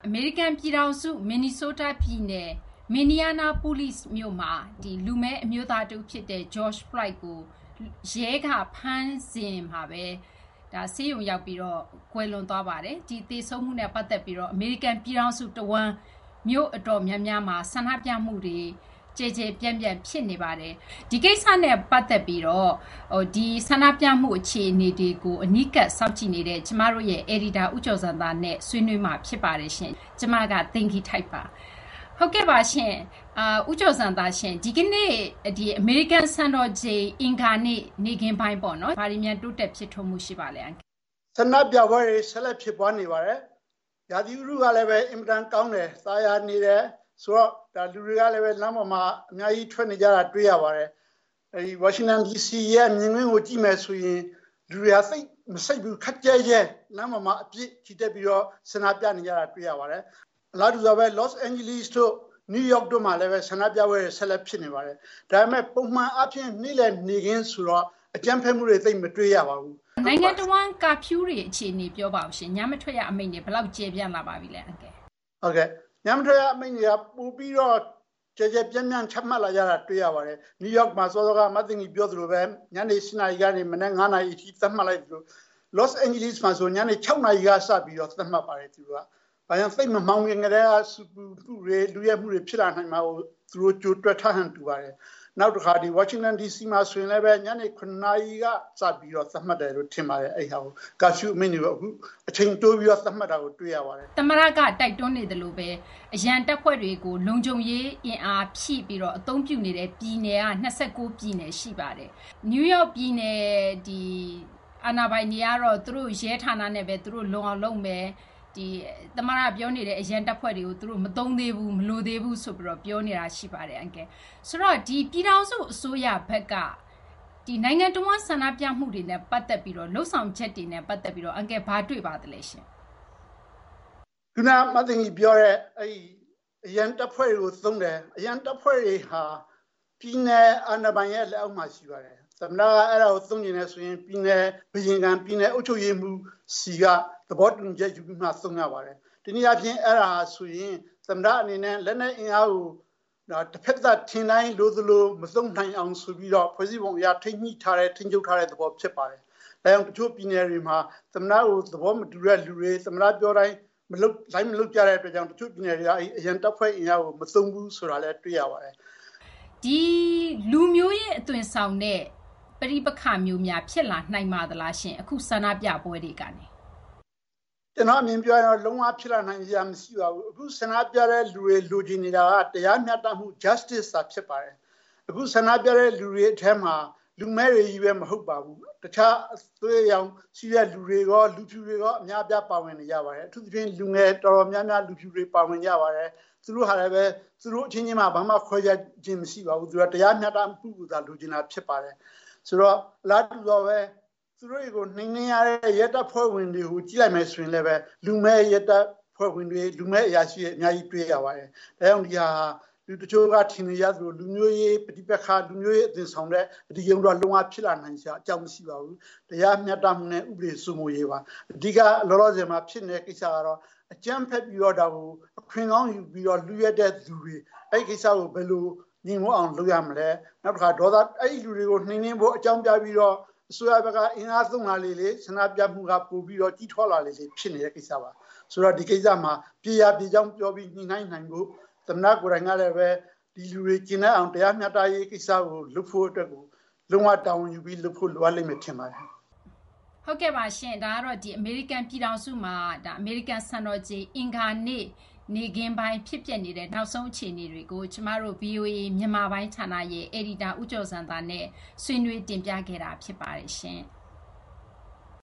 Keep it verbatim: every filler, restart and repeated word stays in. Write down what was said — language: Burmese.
American ပြည်ထောင်စု Minnesota ပြည်နယ်မင်နီယာနာပိုလိစ်မြို့မှာဒီလူမဲအမျိုးသားတူဖြစ်တဲ့ George Floyd ကိုရဲကဖမ်းစဉ်မှာပဲဒါဆေးရုံရောက်ပြီးတော့ကွယ်လွန်သွားပါတယ်ဒီသေဆုံးမှုနဲ့ပတ်သက်ပြီးတော့ American ပြည်ထောင်စုတဝန်းမြို့အတော်များများမှာဆန္ဒပြမှုတွေကျေကျေပြန့်ပြန့်ဖြစ်နေပါတယ်ဒီကိစ္စနဲ့ပတ်သက်ပြီးတော့ဟိုဒီဆန္ဒပြမှုအခြေအနေတွေကိုအနိကတ်စောင့်ကြည့်နေတဲ့ကျမတို့ရဲ့ editor ဦးကျော်စံသားနဲ့ဆွေးနွေးမှာဖြစ်ပါတယ်ရှင်ကျမက thank you type ပါဟုတ်ကဲ့ပါရှင်အာဦးကျော်စံသားရှင်ဒီကနေ့ဒီ American စံတော်ချိန်အင်္ဂါနေ့နေ့ခင်းပိုင်းပေါ့နော်ဗာရီမြန်တိုးတက်ဖြစ်ထွန်းမှုရှိပါလေဆန္ဒပြပွဲတွေဆက်လက်ဖြစ်ပွားနေပါတယ်ရာသီဥတုကလည်းပဲအင်မတန်ကောင်းတယ်သာယာနေတယ်ဆိုတော့ဒါလူတွေကလည်းပဲလမ်းပေါ်မှာအများကြီးထွက်နေကြတာတွေ့ရပါတယ်အဲဒီ Washington ဒီ စီ ရဲ့မြင်ကွင်းကိုကြည့်မယ်ဆိုရင်လူတွေကစိတ်မစိတ်ဘူးခက်ကြဲကြဲလမ်းပေါ်မှာအပြစ်ချီတက်ပြီးတော့ဆန္ဒပြနေကြတာတွေ့ရပါတယ်အလားတူဆိုပဲ Los Angeles တို့ New York တို့မှာလည်းပဲဆန္ဒပြပွဲတွေဆက်လက်ဖြစ်နေပါတယ်ဒါပေမဲ့ပုံမှန်အဖြစ်နေ့လည်နေခင်းဆိုတော့အကြမ်းဖက်မှုတွေသိမတွေ့ရပါဘူးနိုင်ငံတော်ဝန်ကာဖြူးတွေအခြေအနေပြောပါဦးရှင်ညမထွက်ရအမိန့်တွေဘယ်လောက်ကျေပြန့်လာပါပြီလဲအကဲဟုတ်ကဲ့ညမထွက်ရအမိန့်တွေကပို့ပြီးတော့ကျေကျေပြန့်ပြန့်ချမှတ်လာကြတာတွေ့ရပါတယ် New York မှာစောစောကမသိငီပြောသလိုပဲညနေ၈နာရီကနေမနက်၅နာရီအထိသတ်မှတ်လိုက်သလို Los Angeles မှာဆိုညနေ၆နာရီကစပြီးတော့သတ်မှတ်ပါတယ်သူကဘာကြောင့်သိမမောင်းခင်ကတည်းကစူပူမှုတွေလူရဲမှုတွေဖြစ်လာနိုင်မှာကိုသူတို့ကြိုတွက်ထားဟန်တူပါတယ်နောက်တစ်ခါဒီ Washington ဒီ စီ မှာဆိုရင်လည်းပဲညနေခုနှစ်နာရီကစပြီးတော့သတ်မှတ်တယ်လို့ထင်ပါတယ်အဲ့ဟာကိုကာရှုအမိန့်တွေအခုအချိန်တိုးပြီးတော့သတ်မှတ်တာကိုတွေ့ရပါတယ်တမရကတိုက်တွန်းနေတယ်လို့ပဲအရန်တက်ဖွဲ့တွေကိုလုံခြုံရေးအင်အားဖြည့်ပြီးတော့အသုံးပြုနေတဲ့ပြည်နယ်က၂၉ပြည်နယ်ရှိပါတယ် New York ပြည်နယ်ဒီအာဏာပိုင်တွေကတော့သူတို့ရဲဌာနနဲ့ပဲသူတို့လုံအောင်လုပ်မယ်ဒီတမရပြောနေတဲ့အရန်တပ်ဖွဲ့တွေကိုသူတို့မသုံးသေးဘူးမလိုသေးဘူးဆိုပြီးတော့ပြောနေတာရှိပါတယ်အန်ကဲဆိုတော့ဒီပြည်ထောင်စုအစိုးရဘက်ကဒီနိုင်ငံတော်ဆန္ဒပြမှုတွေနဲ့ပတ်သက်ပြီးတော့လှုပ်ဆောင်ချက်တွေနဲ့ပတ်သက်ပြီးတော့အန်ကဲဘာတွေ့ပါသလဲရှင်ခုနမသိကြီးပြောတဲ့အဲ့အရန်တပ်ဖွဲ့တွေကိုသုံးတယ်အရန်တပ်ဖွဲ့တွေဟာပြည်နယ်အာဏာပိုင်ရဲ့လက်အောက်မှာရှိပါတယ်သမ္မတကအဲ့ဒါကိုသုံးနေတယ်ဆိုရင်ပြည်နယ်ဘုရင်ကံပြည်နယ်အုပ်ချုပ်ရေးမှူးစီကသဘောတူညီချက်ယူပြီးမှသုံးရပါတယ်ဒီနေ့အပြင်အဲ့ဒါဆိုရင်သမ္မတအနေနဲ့လက်နက်အင်အားကိုတစ်ဖက်သက်ထင်တိုင်းလိုသလိုမသုံးနိုင်အောင်ဆိုပြီးတော့ဖွဲ့စည်းပုံအရထိန်းညှိထားတဲ့ထိန်းချုပ်ထားတဲ့သဘောဖြစ်ပါတယ်ဒါကြောင့်တချို့ပြည်နယ်တွေမှာသမ္မတကိုသဘောမတူတဲ့လူတွေသမ္မတပြောတိုင်းမလုပ်လိုက်မလုပ်ကြတဲ့အတွက်ကြောင့်တချို့ပြည်နယ်တွေကအဲ့အရန်တပ်ဖွဲ့အင်အားကိုမသုံးဘူးဆိုတာလည်းတွေ့ရပါတယ်ဒီလူမျိုးရဲ့အသွင်ဆောင်တဲ့ပရိပခမျိုးများဖြစ်လာနိုင်ပါသလားရှင်အခုဆန္ဒပြပွဲတွေကနေကျွန်တော်အမြင်ပြောရတော့လုံးဝဖြစ်လာနိုင်စရာမရှိပါဘူးအခုဆန္ဒပြတဲ့လူတွေလူချင်းနေတာကတရားမျှတမှု justice သာဖြစ်ပါတယ်အခုဆန္ဒပြတဲ့လူတွေအထက်မှာလူမဲတွေကြီးပဲမဟုတ်ပါဘူးတခြားအသွေးရောင်ရှိတဲ့လူတွေရောလူဖြူတွေရောအများပြပါဝင်နေကြပါတယ်အထူးသဖြင့်လူငယ်တော်တော်များများလူဖြူတွေပါဝင်ကြပါတယ်သူတို့ဟာလည်းပဲသူတို့အချင်းချင်းမှာဘာမှခွဲခြားခြင်းမရှိပါဘူးသူတို့တရားမျှတမှုကိုသာလူချင်တာဖြစ်ပါတယ်ဆိုတော့လာတူတော့ပဲသူတို့ကိုနှိမ့်နှင်းရတဲ့ရဲတပ်ဖွဲ့ဝင်တွေကိုကြည့်လိုက်မယ်ဆိုရင်လည်းပဲလူမဲရဲတပ်ဖွဲ့ဝင်တွေလူမဲအရာရှိတွေအများကြီးတွေ့ရပါတယ်ဒါကြောင့်ဒီဟာလူတချို့ကထင်နေရသလိုလူမျိုးရေးပဋိပက္ခလူမျိုးရေးအသွင်ဆောင်တဲ့အဒီယုံတော့လုံးဝဖြစ်လာနိုင်စရာအကြောင်းမရှိပါဘူးတရားမျှတမှုနဲ့ဥပဒေစိုးမိုးရေးပါအဓိကလောလောဆယ်မှာဖြစ်နေတဲ့ကိစ္စကတော့အကြမ်းဖက်ပြီးတော့ဒါကိုအခွင့်ကောင်းယူပြီးတော့လူရဲတဲ့သူတွေအဲ့ဒီကိစ္စကိုဘယ်လိုညီမအောင်လုပ်ရမလဲနောက်တစ်ခါဒေါသအဲ့ဒီလူတွေကိုနှိမ့်နှင်းဖို့အကြောင်းပြပြီးတော့အစိုးရဘက်ကအင်အားသုံးလာလေလေဆန္ဒပြမှုကပို့ပြီးတော့ကြီးထွားလာလေလေဖြစ်နေတဲ့ကိစ္စပါဆိုတော့ဒီကိစ္စမှာပြည်ရပြည်ကြောင်းပြောပြီးညှိနှိုင်းနိုင်ဖို့သမ္မတကိုယ်တိုင်ကလည်းပဲဒီလူတွေကျင်တဲ့အောင်တရားမျှတရေးကိစ္စကိုလုပ်ဖို့အတွက်ကိုလုံးဝတာဝန်ယူပြီးလုပ်ဖို့လိုအပ်လိမ့်မယ်ထင်ပါတယ်ဟုတ်ကဲ့ပါရှင်ဒါကတော့ဒီ American ပြည်ထောင်စုမှာဒါ American စံတော်ချိန်အင်္ဂါနေ့နေခင်းပိုင်းဖြစ်ပျက်နေတဲ့နောက်ဆုံးအခြေအနေတွေကိုကျမတို့ ဗွီအိုအေ မြန်မာပိုင်းဌာနရဲ့ editor ဦးကျော်စံသားနဲ့ဆွေးနွေးတင်ပြခဲ့တာဖြစ်ပါတယ်ရှင်။